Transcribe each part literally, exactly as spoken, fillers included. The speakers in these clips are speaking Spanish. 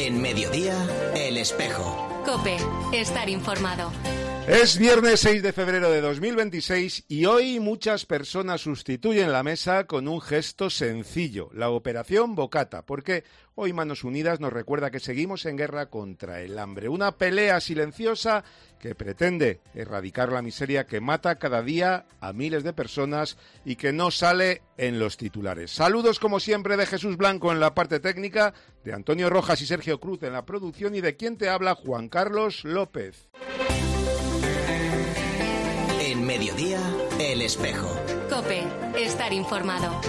En Mediodía, El Espejo. COPE, estar informado. Es viernes seis de febrero de dos mil veintiséis y hoy muchas personas sustituyen la mesa con un gesto sencillo, la Operación Bocata, porque hoy Manos Unidas nos recuerda que seguimos en guerra contra el hambre, una pelea silenciosa que pretende erradicar la miseria que mata cada día a miles de personas y que no sale en los titulares. Saludos como siempre de Jesús Blanco en la parte técnica, de Antonio Rojas y Sergio Cruz en la producción y de quien te habla, Juan Carlos López. En Mediodía, El Espejo. COPE, estar informado.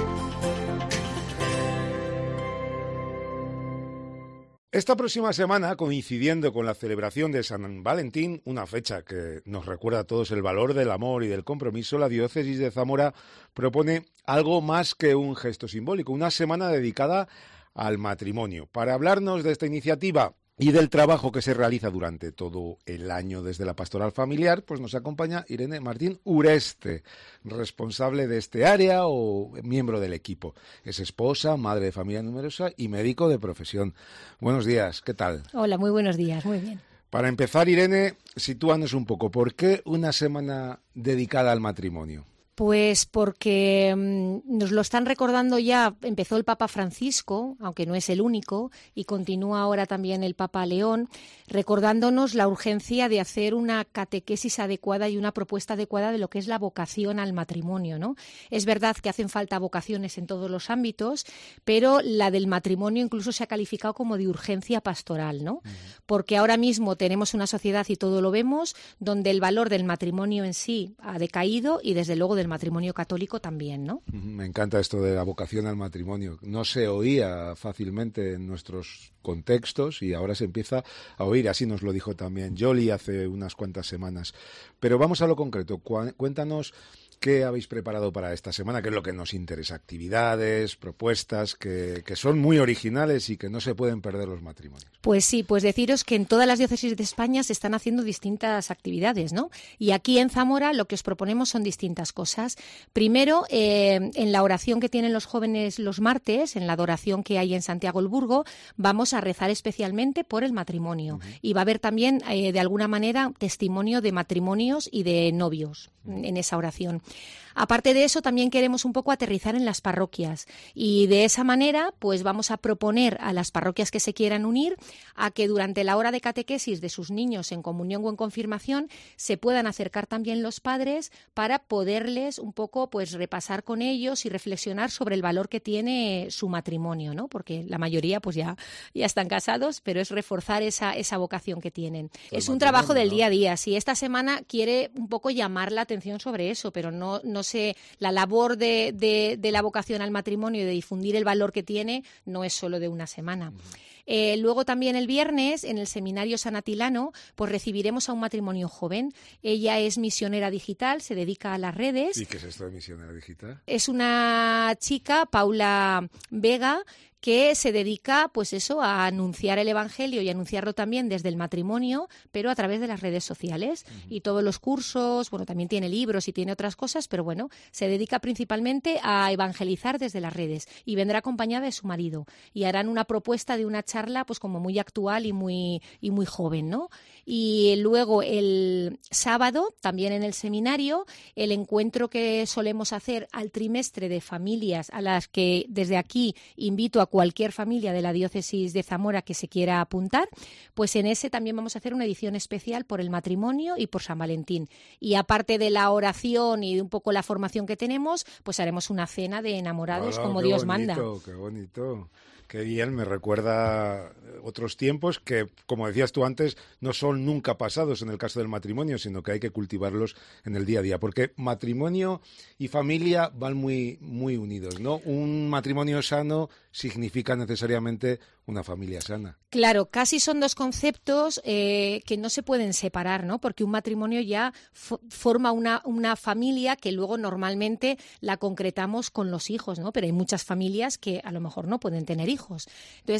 Esta próxima semana, coincidiendo con la celebración de San Valentín, una fecha que nos recuerda a todos el valor del amor y del compromiso, la Diócesis de Zamora propone algo más que un gesto simbólico, una semana dedicada al matrimonio. Para hablarnos de esta iniciativa y del trabajo que se realiza durante todo el año desde la Pastoral Familiar, pues nos acompaña Irene Martín Ureste, responsable de este área o miembro del equipo. Es esposa, madre de familia numerosa y médico de profesión. Buenos días, ¿qué tal? Hola, muy buenos días, muy bien. Para empezar, Irene, sitúanos un poco, ¿por qué una semana dedicada al matrimonio? Pues porque mmm, nos lo están recordando ya, empezó el Papa Francisco, aunque no es el único, y continúa ahora también el Papa León, recordándonos la urgencia de hacer una catequesis adecuada y una propuesta adecuada de lo que es la vocación al matrimonio, ¿no? Es verdad que hacen falta vocaciones en todos los ámbitos, pero la del matrimonio incluso se ha calificado como de urgencia pastoral, ¿no? Uh-huh. Porque ahora mismo tenemos una sociedad, y todo lo vemos, donde el valor del matrimonio en sí ha decaído y desde luego del matrimonio católico también, ¿no? Me encanta esto de la vocación al matrimonio. No se oía fácilmente en nuestros contextos y ahora se empieza a oír. Así nos lo dijo también Jolie hace unas cuantas semanas. Pero vamos a lo concreto. Cuéntanos qué habéis preparado para esta semana, qué es lo que nos interesa. Actividades, propuestas que, que son muy originales y que no se pueden perder los matrimonios. Pues sí, pues deciros que en todas las diócesis de España se están haciendo distintas actividades, ¿no? Y aquí en Zamora lo que os proponemos son distintas cosas. Primero, eh, en la oración que tienen los jóvenes los martes, en la adoración que hay en Santiago el Burgo, vamos a rezar especialmente por el matrimonio. Uh-huh. Y va a haber también, eh, de alguna manera, testimonio de matrimonios y de novios uh-huh. en esa oración. Aparte de eso, también queremos un poco aterrizar en las parroquias y de esa manera pues vamos a proponer a las parroquias que se quieran unir a que durante la hora de catequesis de sus niños en comunión o en confirmación se puedan acercar también los padres para poderles un poco pues repasar con ellos y reflexionar sobre el valor que tiene su matrimonio, ¿no? Porque la mayoría pues ya, ya están casados, pero es reforzar esa, esa vocación que tienen. El es un trabajo del ¿no? día a día. Sí, esta semana quiere un poco llamar la atención sobre eso, pero no, no sé, la labor de, de, de la vocación al matrimonio y de difundir el valor que tiene no es solo de una semana. Uh-huh. Eh, luego también el viernes en el Seminario San Atilano pues recibiremos a un matrimonio joven. Ella es misionera digital, se dedica a las redes. ¿Y qué es esto de misionera digital? Es una chica, Paula Vega, que se dedica, pues eso, a anunciar el Evangelio y anunciarlo también desde el matrimonio, pero a través de las redes sociales. Uh-huh. Y todos los cursos, bueno, también tiene libros y tiene otras cosas, pero bueno, se dedica principalmente a evangelizar desde las redes y vendrá acompañada de su marido y harán una propuesta de una charla, pues como muy actual y muy, y muy joven, ¿no? Y luego el sábado, también en el seminario, el encuentro que solemos hacer al trimestre de familias a las que desde aquí invito a cualquier familia de la diócesis de Zamora que se quiera apuntar, pues en ese también vamos a hacer una edición especial por el matrimonio y por San Valentín. Y aparte de la oración y de un poco la formación que tenemos, pues haremos una cena de enamorados Hola, como Dios bonito, manda. Qué bonito. Qué bien, me recuerda otros tiempos que, como decías tú antes, no son nunca pasados en el caso del matrimonio, sino que hay que cultivarlos en el día a día, porque matrimonio y familia van muy, muy unidos, ¿no? Un matrimonio sano significa necesariamente una familia sana. Claro, casi son dos conceptos eh, que no se pueden separar, ¿no? Porque un matrimonio ya fo- forma una, una familia que luego normalmente la concretamos con los hijos, ¿no? Pero hay muchas familias que a lo mejor no pueden tener hijos. Entonces, el matrimonio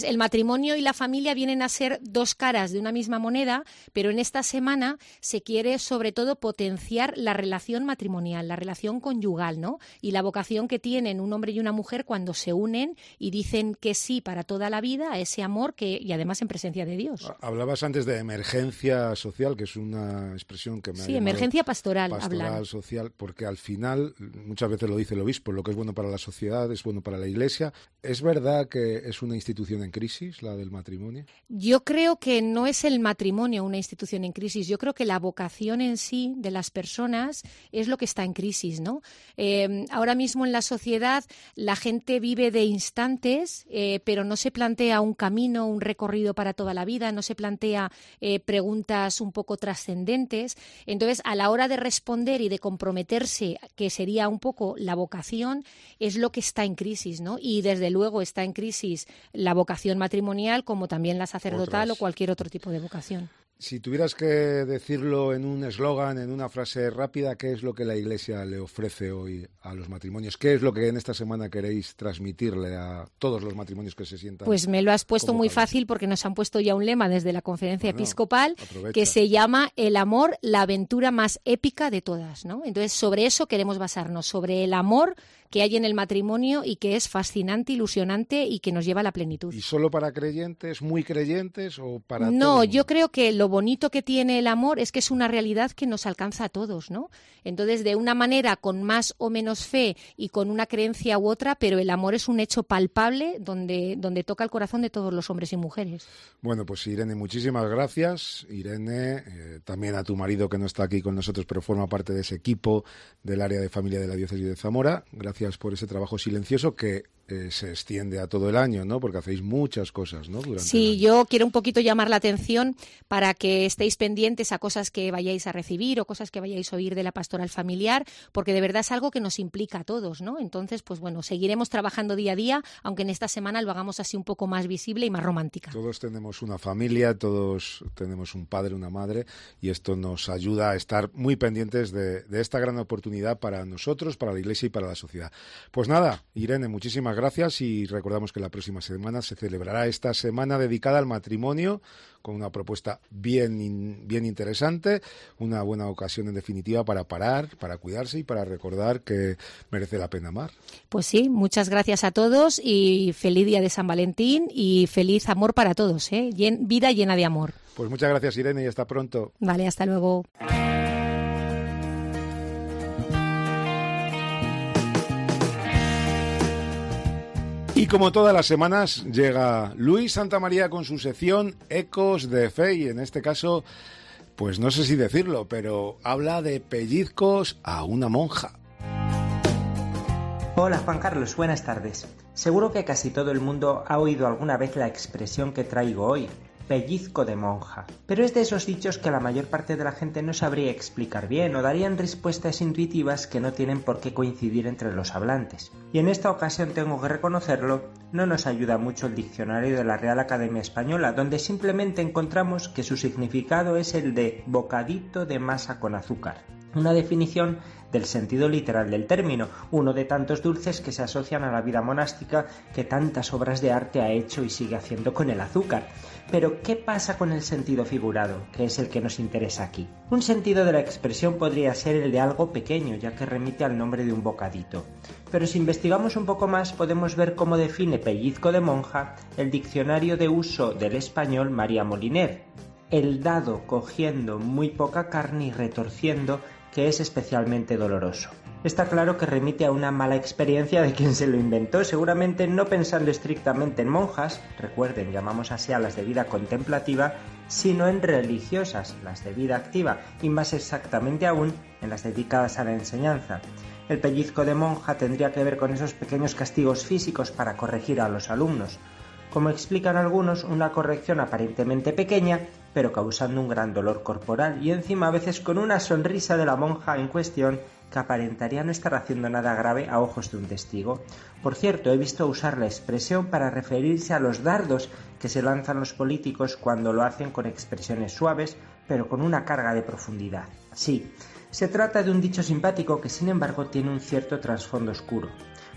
matrimonio y la familia vienen a ser dos caras de una misma moneda, pero en esta semana se quiere sobre todo potenciar la relación matrimonial, la relación conyugal, ¿no? Y la vocación que tienen un hombre y una mujer cuando se unen y dicen que sí para toda la vida a ese amor que y además en presencia de Dios. Hablabas antes de emergencia social, que es una expresión que me ha Sí, emergencia pastoral, pastoral hablan. social, porque al final, muchas veces lo dice el obispo, lo que es bueno para la sociedad es bueno para la Iglesia. ¿Es verdad que es una institución en crisis, la del matrimonio? Yo creo que no es el matrimonio una institución en crisis. Yo creo que la vocación en sí de las personas es lo que está en crisis, ¿no? Eh, ahora mismo en la sociedad la gente vive de instantes, eh, pero no se plantea un camino, un recorrido para toda la vida, no se plantea eh, preguntas un poco trascendentes. Entonces, a la hora de responder y de comprometerse, que sería un poco la vocación, es lo que está en crisis, ¿no? Y desde luego está en crisis la vocación matrimonial, como también la sacerdotal Otras. o cualquier otro tipo de vocación. Si tuvieras que decirlo en un eslogan, en una frase rápida, ¿qué es lo que la Iglesia le ofrece hoy a los matrimonios? ¿Qué es lo que en esta semana queréis transmitirle a todos los matrimonios que se sientan? Pues me lo has puesto muy fácil, porque nos han puesto ya un lema desde la Conferencia bueno, Episcopal aprovecha. que se llama el amor, la aventura más épica de todas, ¿no? Entonces, sobre eso queremos basarnos, sobre el amor que hay en el matrimonio y que es fascinante, ilusionante y que nos lleva a la plenitud. ¿Y solo para creyentes, muy creyentes o para No, todos? yo creo que lo bonito que tiene el amor es que es una realidad que nos alcanza a todos, ¿no? Entonces, de una manera con más o menos fe y con una creencia u otra, pero el amor es un hecho palpable donde, donde toca el corazón de todos los hombres y mujeres. Bueno, pues Irene, muchísimas gracias. Irene, eh, también a tu marido que no está aquí con nosotros, pero forma parte de ese equipo del área de familia de la Diócesis de Zamora. Gracias por ese trabajo silencioso que eh, se extiende a todo el año, ¿no? Porque hacéis muchas cosas, ¿no? Durante sí, yo quiero un poquito llamar la atención para que estéis pendientes a cosas que vayáis a recibir o cosas que vayáis a oír de la pastoral familiar, porque de verdad es algo que nos implica a todos, ¿no? Entonces, pues bueno, seguiremos trabajando día a día, aunque en esta semana lo hagamos así un poco más visible y más romántica. Todos tenemos una familia, todos tenemos un padre, una madre, y esto nos ayuda a estar muy pendientes de, de esta gran oportunidad para nosotros, para la Iglesia y para la sociedad. Pues nada, Irene, muchísimas gracias y recordamos que la próxima semana se celebrará esta semana dedicada al matrimonio con una propuesta bien, bien interesante, una buena ocasión en definitiva para parar, para cuidarse y para recordar que merece la pena amar. Pues sí, muchas gracias a todos y feliz día de San Valentín y feliz amor para todos, ¿eh? Llen- vida llena de amor. Pues muchas gracias, Irene, y hasta pronto. Vale, hasta luego. Y como todas las semanas llega Luis Santamaría con su sección Ecos de Fe y en este caso, pues no sé si decirlo, pero habla de pellizcos a una monja. Hola Juan Carlos, buenas tardes. Seguro que casi todo el mundo ha oído alguna vez la expresión que traigo hoy, pellizco de monja. Pero es de esos dichos que la mayor parte de la gente no sabría explicar bien o darían respuestas intuitivas que no tienen por qué coincidir entre los hablantes. Y en esta ocasión tengo que reconocerlo, no nos ayuda mucho el diccionario de la Real Academia Española, donde simplemente encontramos que su significado es el de bocadito de masa con azúcar. Una definición del sentido literal del término, uno de tantos dulces que se asocian a la vida monástica que tantas obras de arte ha hecho y sigue haciendo con el azúcar. Pero, ¿qué pasa con el sentido figurado, que es el que nos interesa aquí? Un sentido de la expresión podría ser el de algo pequeño, ya que remite al nombre de un bocadito. Pero si investigamos un poco más, podemos ver cómo define pellizco de monja el diccionario de uso del español María Moliner. El dado cogiendo muy poca carne y retorciendo, que es especialmente doloroso. Está claro que remite a una mala experiencia de quien se lo inventó, seguramente no pensando estrictamente en monjas, recuerden, llamamos así a las de vida contemplativa, sino en religiosas, las de vida activa, y más exactamente aún en las dedicadas a la enseñanza. El pellizco de monja tendría que ver con esos pequeños castigos físicos para corregir a los alumnos. Como explican algunos, una corrección aparentemente pequeña, pero causando un gran dolor corporal y encima a veces con una sonrisa de la monja en cuestión que aparentaría no estar haciendo nada grave a ojos de un testigo. Por cierto, he visto usar la expresión para referirse a los dardos que se lanzan los políticos cuando lo hacen con expresiones suaves, pero con una carga de profundidad. Sí, se trata de un dicho simpático que sin embargo tiene un cierto trasfondo oscuro.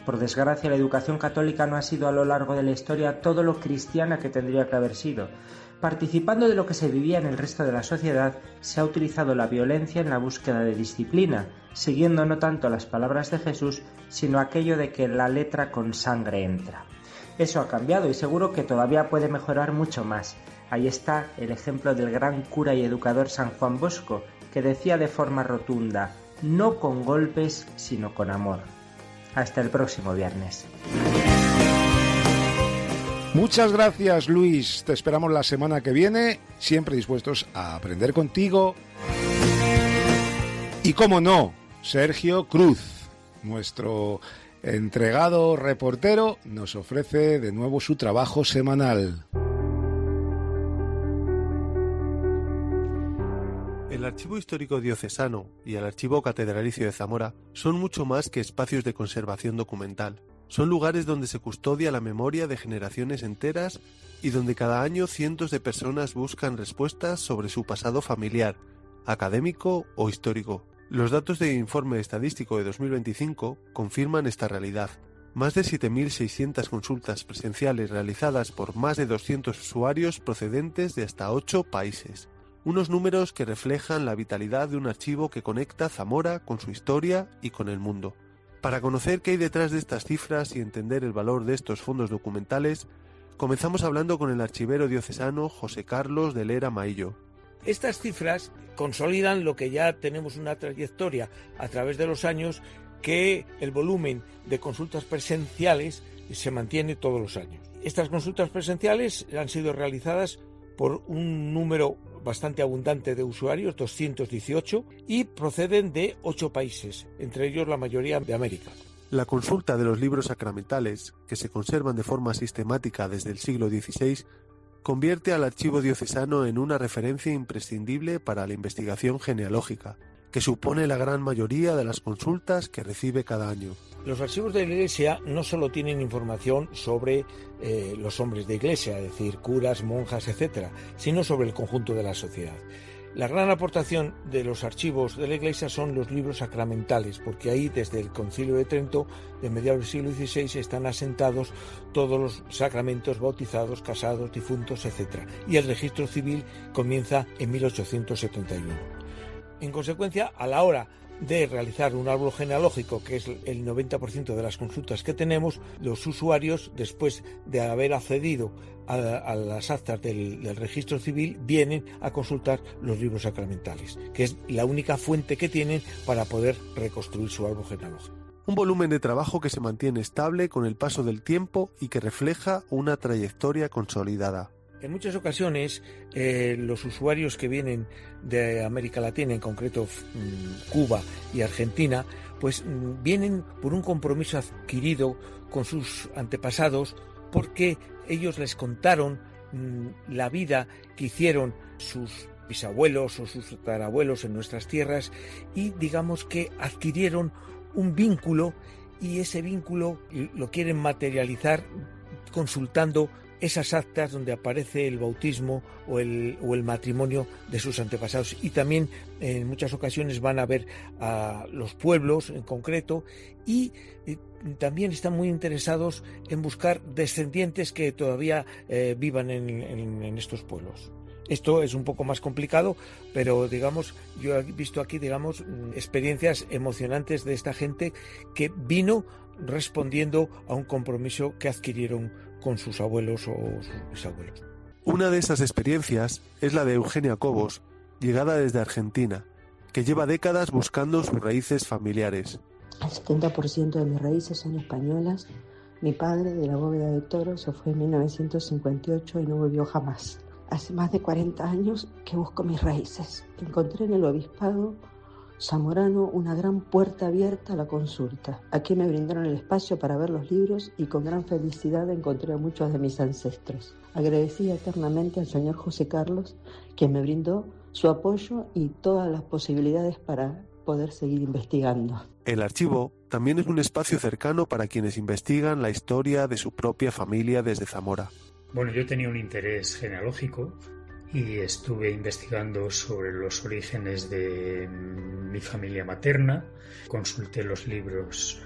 Por desgracia, la educación católica no ha sido a lo largo de la historia todo lo cristiana que tendría que haber sido. Participando de lo que se vivía en el resto de la sociedad, se ha utilizado la violencia en la búsqueda de disciplina, siguiendo no tanto las palabras de Jesús, sino aquello de que la letra con sangre entra. Eso ha cambiado y seguro que todavía puede mejorar mucho más. Ahí está el ejemplo del gran cura y educador San Juan Bosco, que decía de forma rotunda: no con golpes, sino con amor. Hasta el próximo viernes. Muchas gracias, Luis. Te esperamos la semana que viene, siempre dispuestos a aprender contigo. Y cómo no, Sergio Cruz, nuestro entregado reportero, nos ofrece de nuevo su trabajo semanal. El Archivo Histórico Diocesano y el Archivo Catedralicio de Zamora son mucho más que espacios de conservación documental. Son lugares donde se custodia la memoria de generaciones enteras y donde cada año cientos de personas buscan respuestas sobre su pasado familiar, académico o histórico. Los datos del Informe Estadístico de dos mil veinticinco confirman esta realidad. Más de siete mil seiscientas consultas presenciales realizadas por más de doscientos usuarios procedentes de hasta ocho países. Unos números que reflejan la vitalidad de un archivo que conecta Zamora con su historia y con el mundo. Para conocer qué hay detrás de estas cifras y entender el valor de estos fondos documentales, comenzamos hablando con el archivero diocesano José Carlos de Lera Maillo. Estas cifras consolidan lo que ya tenemos una trayectoria a través de los años, que el volumen de consultas presenciales se mantiene todos los años. Estas consultas presenciales han sido realizadas por un número bastante abundante de usuarios, doscientos dieciocho, y proceden de ocho países, entre ellos la mayoría de América. La consulta de los libros sacramentales, que se conservan de forma sistemática desde el siglo dieciséis, convierte al archivo diocesano en una referencia imprescindible para la investigación genealógica, que supone la gran mayoría de las consultas que recibe cada año. Los archivos de la Iglesia no solo tienen información sobre eh, los hombres de Iglesia, es decir, curas, monjas, etcétera, sino sobre el conjunto de la sociedad. La gran aportación de los archivos de la Iglesia son los libros sacramentales, porque ahí desde el Concilio de Trento, de mediados del siglo dieciséis, están asentados todos los sacramentos, bautizados, casados, difuntos, etcétera. Y el registro civil comienza en mil ochocientos setenta y uno. En consecuencia, a la hora de realizar un árbol genealógico, que es el noventa por ciento de las consultas que tenemos, los usuarios, después de haber accedido a, a las actas del, del registro civil, vienen a consultar los libros sacramentales, que es la única fuente que tienen para poder reconstruir su árbol genealógico. Un volumen de trabajo que se mantiene estable con el paso del tiempo y que refleja una trayectoria consolidada. En muchas ocasiones, eh, los usuarios que vienen de América Latina, en concreto mmm, Cuba y Argentina, pues mmm, vienen por un compromiso adquirido con sus antepasados, porque ellos les contaron mmm, la vida que hicieron sus bisabuelos o sus tatarabuelos en nuestras tierras, y digamos que adquirieron un vínculo, y ese vínculo lo quieren materializar consultando esas actas donde aparece el bautismo o el, o el matrimonio de sus antepasados. Y también en muchas ocasiones van a ver a los pueblos en concreto, y eh, también están muy interesados en buscar descendientes que todavía eh, vivan en, en, en estos pueblos. Esto es un poco más complicado, pero digamos, yo he visto aquí, digamos, experiencias emocionantes de esta gente que vino respondiendo a un compromiso que adquirieron con sus abuelos o sus bisabuelos. Una de esas experiencias es la de Eugenia Cobos, llegada desde Argentina, que lleva décadas buscando sus raíces familiares. El setenta por ciento de mis raíces son españolas. Mi padre, de la Bóveda de Toro, se fue en mil novecientos cincuenta y ocho y no volvió jamás. Hace más de cuarenta años que busco mis raíces. Encontré en el obispado zamorano una gran puerta abierta a la consulta. Aquí me brindaron el espacio para ver los libros y con gran felicidad encontré a muchos de mis ancestros. Agradecí eternamente al señor José Carlos, quien me brindó su apoyo y todas las posibilidades para poder seguir investigando. El archivo también es un espacio cercano para quienes investigan la historia de su propia familia desde Zamora. Bueno, yo tenía un interés genealógico y estuve investigando sobre los orígenes de mi familia materna. Consulté los libros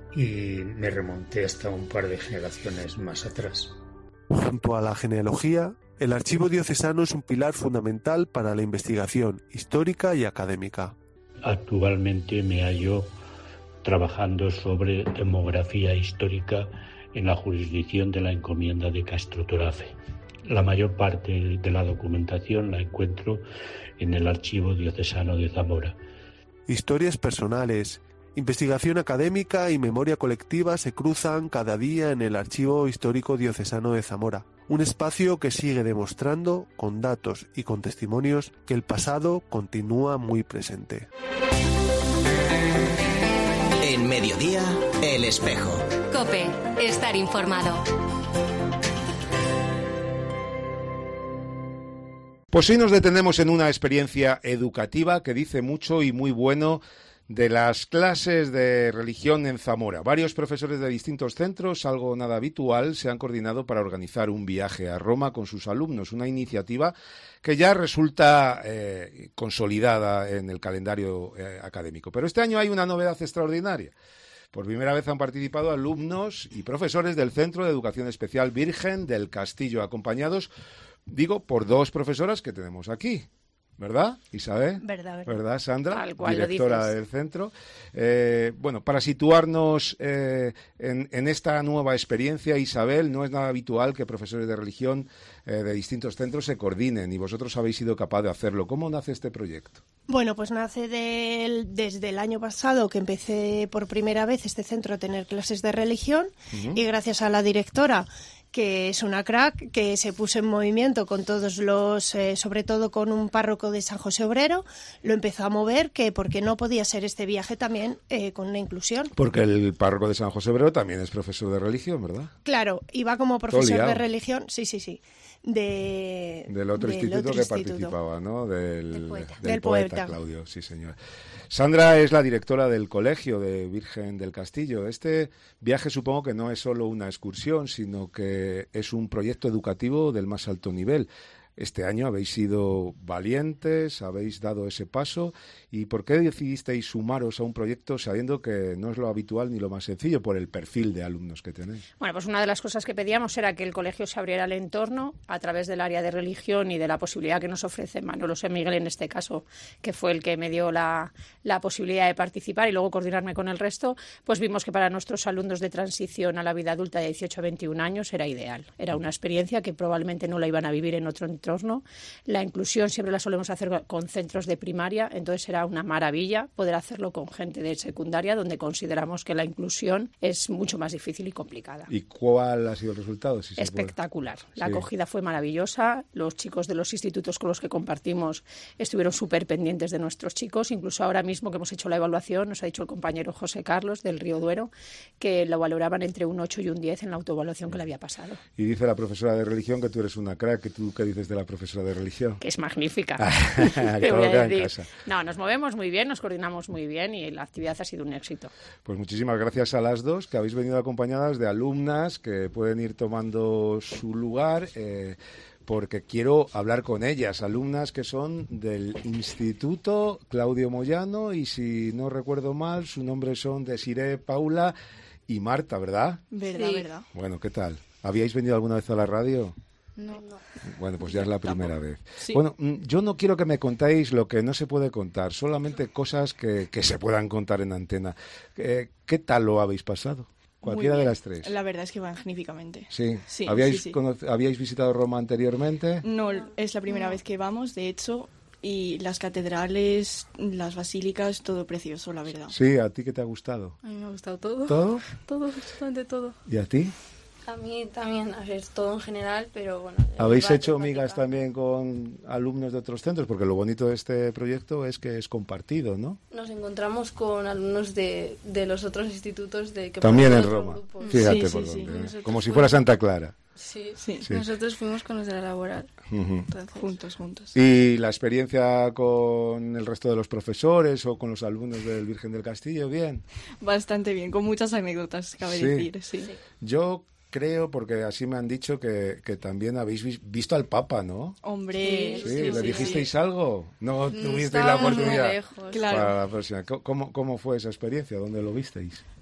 y me remonté hasta un par de generaciones más atrás. Junto a la genealogía, el Archivo Diocesano es un pilar fundamental para la investigación histórica y académica. Actualmente me hallo trabajando sobre demografía histórica en la jurisdicción de la encomienda de Castro Torafe. La mayor parte de la documentación la encuentro en el Archivo Diocesano de Zamora. Historias personales, investigación académica y memoria colectiva se cruzan cada día en el Archivo Histórico Diocesano de Zamora, un espacio que sigue demostrando, con datos y con testimonios, que el pasado continúa muy presente. En Mediodía, El Espejo. COPE, estar informado. Pues hoy nos detenemos en una experiencia educativa que dice mucho y muy bueno de las clases de religión en Zamora. Varios profesores de distintos centros, algo nada habitual, se han coordinado para organizar un viaje a Roma con sus alumnos, una iniciativa que ya resulta eh, consolidada en el calendario eh, académico. Pero este año hay una novedad extraordinaria. Por primera vez han participado alumnos y profesores del Centro de Educación Especial Virgen del Castillo, acompañados, digo, por dos profesoras que tenemos aquí. ¿Verdad, Isabel? Verdad, verdad. ¿Verdad, Sandra? Tal cual directora lo dices. del centro. Eh, bueno, para situarnos eh, en, en esta nueva experiencia, Isabel, no es nada habitual que profesores de religión eh, de distintos centros se coordinen y vosotros habéis sido capaz de hacerlo. ¿Cómo nace este proyecto? Bueno, pues nace del, desde el año pasado que empecé por primera vez este centro a tener clases de religión uh-huh. y gracias a la directora, que es una crack, que se puso en movimiento con todos los, eh, sobre todo con un párroco de San José Obrero, lo empezó a mover, que porque no podía ser este viaje también eh, con la inclusión. Porque el párroco de San José Obrero también es profesor de religión, ¿verdad? Claro, iba como profesor de religión, sí, sí, sí. De, del otro del instituto otro que instituto. participaba, ¿no? Del, del poeta, del del poeta, poeta Claudio, sí señor. Sandra es la directora del Colegio de Virgen del Castillo. Este viaje supongo que no es solo una excursión, sino que es un proyecto educativo del más alto nivel. Este año habéis sido valientes, habéis dado ese paso. ¿Y por qué decidisteis sumaros a un proyecto sabiendo que no es lo habitual ni lo más sencillo por el perfil de alumnos que tenéis? Bueno, pues una de las cosas que pedíamos era que el colegio se abriera al entorno a través del área de religión y de la posibilidad que nos ofrece Manolo San Miguel en este caso, que fue el que me dio la, la posibilidad de participar y luego coordinarme con el resto, pues vimos que para nuestros alumnos de transición a la vida adulta de dieciocho a veintiún años era ideal. Era una experiencia que probablemente no la iban a vivir en otro entorno. La inclusión siempre la solemos hacer con centros de primaria, entonces era una maravilla poder hacerlo con gente de secundaria, donde consideramos que la inclusión es mucho más difícil y complicada. ¿Y cuál ha sido el resultado? Si Espectacular. La sí. acogida fue maravillosa. Los chicos de los institutos con los que compartimos estuvieron súper pendientes de nuestros chicos. Incluso ahora mismo que hemos hecho la evaluación, nos ha dicho el compañero José Carlos del Río Duero que lo valoraban entre un ocho y un diez en la autoevaluación que le había pasado. Y dice la profesora de religión que tú eres una crack. ¿Tú qué dices de la profesora de religión? Que es magnífica. ¿Qué voy a decir? No, nos movemos muy bien, nos coordinamos muy bien y la actividad ha sido un éxito. Pues muchísimas gracias a las dos que habéis venido acompañadas de alumnas que pueden ir tomando su lugar. Eh, porque quiero hablar con ellas, alumnas que son del Instituto Claudio Moyano y si no recuerdo mal, su nombre son Desiree, Paula y Marta, ¿verdad? Verdad, sí. verdad. Bueno, ¿qué tal? ¿Habíais venido alguna vez a la radio? No. Bueno, pues ya es la primera vez. Sí. Bueno, yo no quiero que me contéis lo que no se puede contar, solamente cosas que, que se puedan contar en antena. Eh, ¿Qué tal lo habéis pasado? Cualquiera de las tres. La verdad es que magníficamente. Sí. sí ¿Habíais, sí, sí. Cono- ¿Habíais visitado Roma anteriormente? No, es la primera no. vez que vamos, de hecho, y las catedrales, las basílicas, todo precioso, la verdad. Sí, ¿a ti qué te ha gustado? A mí me ha gustado todo. ¿Todo? Todo, absolutamente todo. ¿Y a ti? A mí también, a ver, todo en general, pero bueno. ¿Habéis hecho migas también con alumnos de otros centros? Porque lo bonito de este proyecto es que es compartido, ¿no? Nos encontramos con alumnos de, de los otros institutos de que también en Roma. Grupos. Fíjate sí, por sí, dónde. sí. Como si fuera Santa Clara. Sí, sí, sí. Nosotros fuimos con los de la laboral. Uh-huh. Entonces, juntos, juntos. ¿Y la experiencia con el resto de los profesores o con los alumnos del Virgen del Castillo? Bien. Bastante bien, con muchas anécdotas, cabe sí. decir. Sí. sí. Yo creo, porque así me han dicho, que, que también habéis vi- visto al Papa, ¿no? Hombre. Sí, sí, ¿le sí, dijisteis sí. algo? ¿No tuvisteis Estábamos la oportunidad? Muy lejos. Claro. Para la próxima. ¿Cómo, ¿Cómo fue esa experiencia? ¿Dónde lo visteis?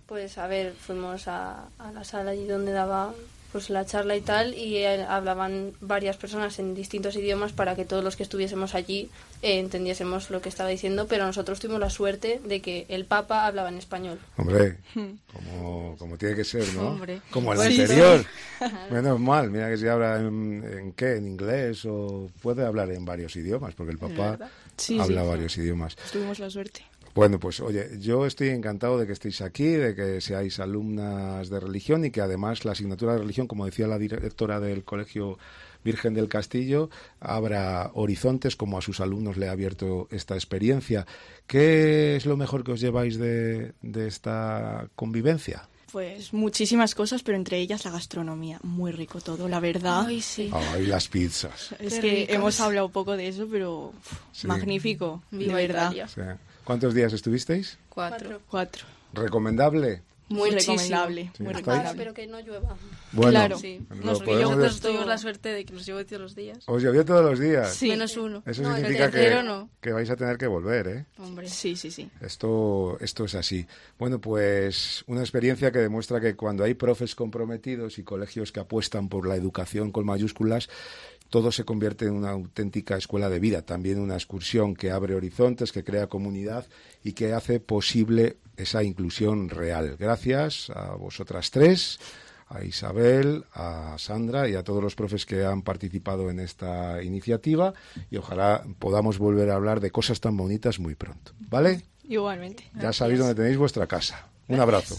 Pues a ver, fuimos a, a la sala allí donde daba pues la charla y tal, y eh, hablaban varias personas en distintos idiomas para que todos los que estuviésemos allí eh, entendiésemos lo que estaba diciendo, pero nosotros tuvimos la suerte de que el Papa hablaba en español. Hombre, como, como tiene que ser, ¿no? Hombre. Como el Pues anterior. sí. Menos mal, mira que si habla en, en qué, en inglés, o puede hablar en varios idiomas, porque el Papa Sí, habla sí. varios idiomas. Tuvimos la suerte. Bueno, pues oye, yo estoy encantado de que estéis aquí, de que seáis alumnas de religión y que además la asignatura de religión, como decía la directora del Colegio Virgen del Castillo, abra horizontes como a sus alumnos le ha abierto esta experiencia. ¿Qué es lo mejor que os lleváis de, de esta convivencia? Pues muchísimas cosas, pero entre ellas la gastronomía. Muy rico todo, la verdad. Ay, sí. Ay, las pizzas. Es Qué que ricas. hemos hablado poco de eso, pero uf, Sí. magnífico, Viva de verdad. Italia. Sí. ¿Cuántos días estuvisteis? Cuatro. Cuatro. ¿Recomendable? Muy Muchísimo. recomendable. Sí, muy ¿estáis? Ahora, recomendable. pero que no llueva. Bueno, Claro. Sí. lo Nos podemos nosotros ver- tuvimos la suerte de que nos llevó todos los días. ¿Os llovió todos los días? Sí. Menos uno. Eso No, el significa que, tercero no. que vais a tener que volver, ¿eh? Hombre. Sí, sí, sí. Esto, esto es así. Bueno, pues una experiencia que demuestra que cuando hay profes comprometidos y colegios que apuestan por la educación con mayúsculas, todo se convierte en una auténtica escuela de vida. También una excursión que abre horizontes, que crea comunidad y que hace posible esa inclusión real. Gracias a vosotras tres, a Isabel, a Sandra y a todos los profes que han participado en esta iniciativa, y ojalá podamos volver a hablar de cosas tan bonitas muy pronto. ¿Vale? Igualmente. Ya sabéis dónde tenéis vuestra casa. Un abrazo.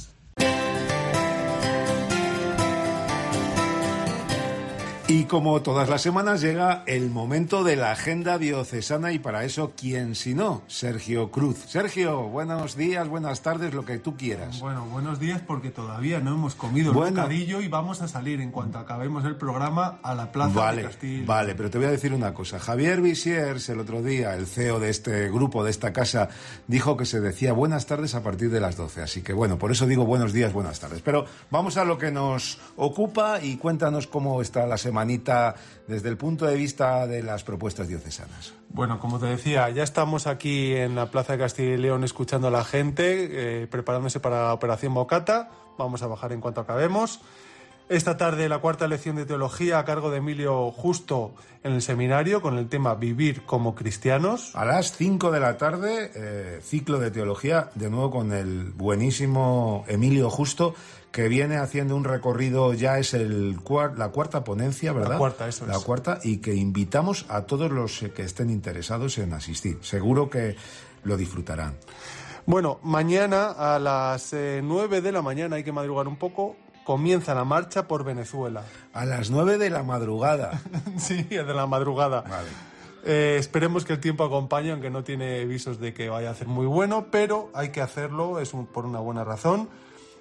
Y como todas las semanas llega el momento de la agenda diocesana, y para eso, ¿quién si no? Sergio Cruz. Sergio, buenos días, buenas tardes, lo que tú quieras. Bueno, buenos días, porque todavía no hemos comido Bueno. el bocadillo y vamos a salir en cuanto acabemos el programa a la Plaza Vale, de Castilla. vale, pero te voy a decir una cosa. Javier Visiers, el otro día, el C E O de este grupo, de esta casa, dijo que se decía buenas tardes a partir de las doce. Así que bueno, por eso digo buenos días, buenas tardes. Pero vamos a lo que nos ocupa y cuéntanos cómo está la semanita desde el punto de vista de las propuestas diocesanas. Bueno, como te decía, ya estamos aquí en la Plaza de Castilla y León escuchando a la gente, eh, preparándose para la Operación Bocata. Vamos a bajar en cuanto acabemos. Esta tarde la cuarta lección de teología a cargo de Emilio Justo en el seminario con el tema Vivir como cristianos. A las cinco de la tarde, eh, ciclo de teología, de nuevo con el buenísimo Emilio Justo, que viene haciendo un recorrido, ya es el cuar- la cuarta ponencia, ¿verdad? La cuarta, eso La es. cuarta, y que invitamos a todos los que estén interesados en asistir. Seguro que lo disfrutarán. Bueno, mañana a las eh, nueve de la mañana, hay que madrugar un poco, comienza la marcha por Venezuela. A las nueve de la madrugada. Sí, de la madrugada. Vale. Eh, esperemos que el tiempo acompañe, aunque no tiene visos de que vaya a hacer muy bueno, pero hay que hacerlo, es un- por una buena razón.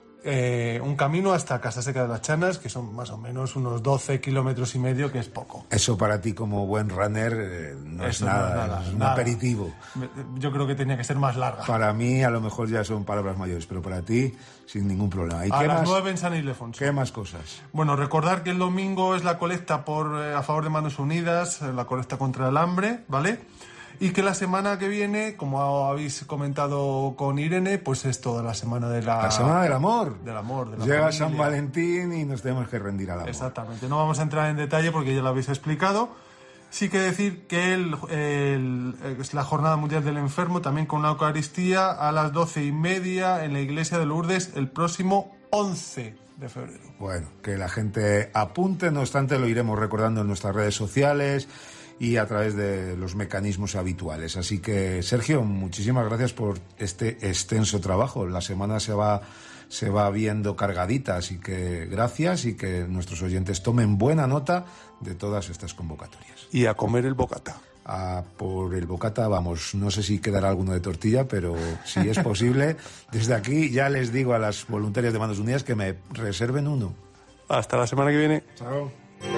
Eh, un camino hasta Casa Seca de las Chanas, que son más o menos unos doce kilómetros y medio, que es poco. Eso para ti como buen runner eh, no, es Eso no nada, es nada, es un nada. aperitivo. Yo creo que tenía que ser más larga. Para mí a lo mejor ya son palabras mayores, pero para ti sin ningún problema. ¿Y A qué las más? nueve en San Ildefonso. ¿Qué más cosas? Bueno, recordar que el domingo es la colecta por, eh, a favor de Manos Unidas, eh, la colecta contra el hambre, ¿vale? Y que la semana que viene, como habéis comentado con Irene, pues es toda la semana de la... La semana del amor. Del amor, de la Llega familia. San Valentín y nos tenemos que rendir al amor. Exactamente, no vamos a entrar en detalle porque ya lo habéis explicado. Sí que decir que el, el- es la Jornada Mundial del Enfermo, también con una Eucaristía a las doce y media en la iglesia de Lourdes el próximo once de febrero. Bueno, que la gente apunte, no obstante lo iremos recordando en nuestras redes sociales y a través de los mecanismos habituales. Así que, Sergio, muchísimas gracias por este extenso trabajo. La semana se va, se va viendo cargadita, así que gracias, y que nuestros oyentes tomen buena nota de todas estas convocatorias. Y a comer el bocata. A por el bocata, vamos, no sé si quedará alguno de tortilla, pero si es posible, desde aquí ya les digo a las voluntarias de Manos Unidas que me reserven uno. Hasta la semana que viene. Chao.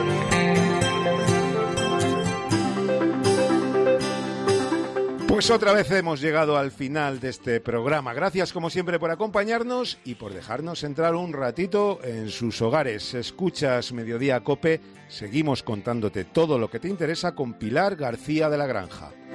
Pues otra vez hemos llegado al final de este programa. Gracias como siempre por acompañarnos y por dejarnos entrar un ratito en sus hogares. Escuchas Mediodía Cope, seguimos contándote todo lo que te interesa con Pilar García de la Granja.